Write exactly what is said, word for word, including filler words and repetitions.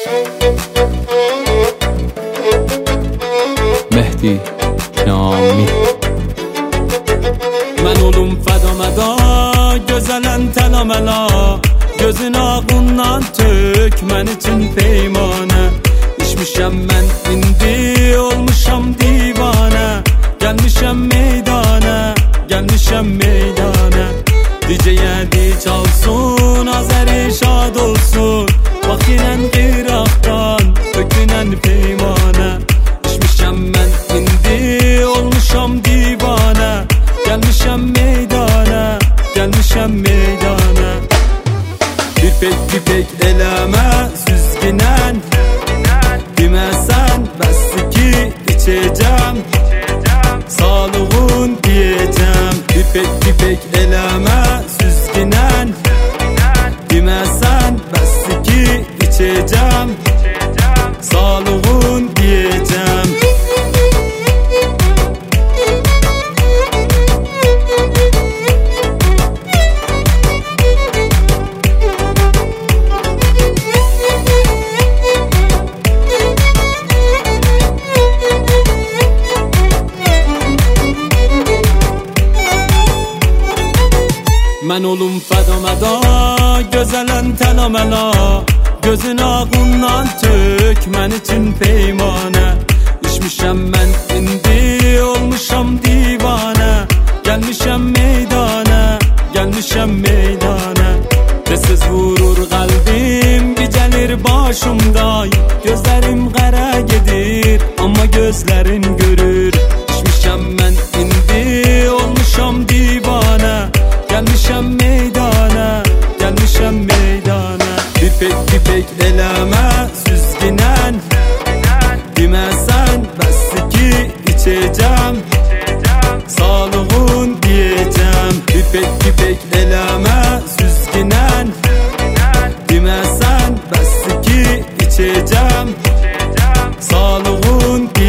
Mehdi Kamil. Mən olum fədaməda, gözələn tələməla, gözün ağından tök mən üçün peymanə. İçmişəm mən indi, olmuşam divanə, gəlmişəm meydana, gəlmişəm meydana. Dicəyə di çalsın, Azəri şad olsun, bax inən qıraqdan, tökünən peymanə. İçmişəm mən indi, olmuşam divanə, gəlmişəm meydana, gəlmişəm meydana. Bir pek bir pek eləmə süzgünən, deməsən bəsdir ki içəcəm, sağlığın diyəcəm. Bir pek bir pek eləmə süzgünən, deməsən bəsdir ki içəcəm, sağlığın diyəcəm. Mən olum fədaməda, gözələn tələməla, gözün ağından tök mən üçün peymanə. İçmişəm mən indi, olmuşam divanə, gəlmişəm meydana, gəlmişəm meydana. Tez-tez vurur qəlbim, gecəlir başımda, gözlərim qərə gedir, amma gözlərin görür. İçmişəm mən indi, olmuşam divanə, gəlmişəm meydana, gəlmişəm meydana. Bir pek bir pek eləmə süzgünən, deməsən bəsdir ki içəcəm, sağlığın diyəcəm. Bir pek bir pek eləmə süzgünən, deməsən bəsdir ki içəcəm, sağlığın diyəcəm.